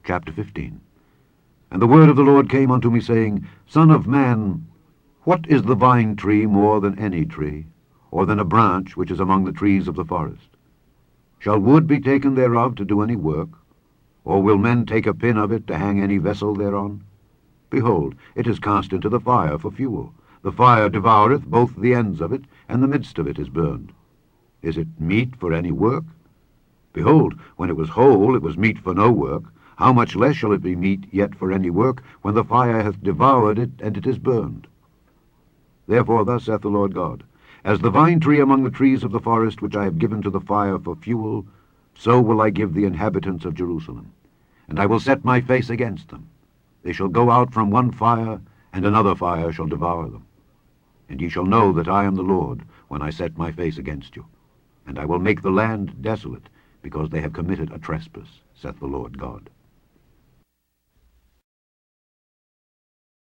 Chapter 15. And the word of the Lord came unto me, saying, Son of man, what is the vine tree more than any tree, or than a branch which is among the trees of the forest? Shall wood be taken thereof to do any work? Or will men take a pin of it to hang any vessel thereon? Behold, it is cast into the fire for fuel. The fire devoureth both the ends of it, and the midst of it is burned. Is it meat for any work? Behold, when it was whole, it was meat for no work. How much less shall it be meat yet for any work, when the fire hath devoured it, and it is burned? Therefore thus saith the Lord God, As the vine tree among the trees of the forest, which I have given to the fire for fuel, so will I give the inhabitants of Jerusalem. And I will set my face against them. They shall go out from one fire, and another fire shall devour them. And ye shall know that I am the Lord, when I set my face against you. And I will make the land desolate, because they have committed a trespass, saith the Lord God.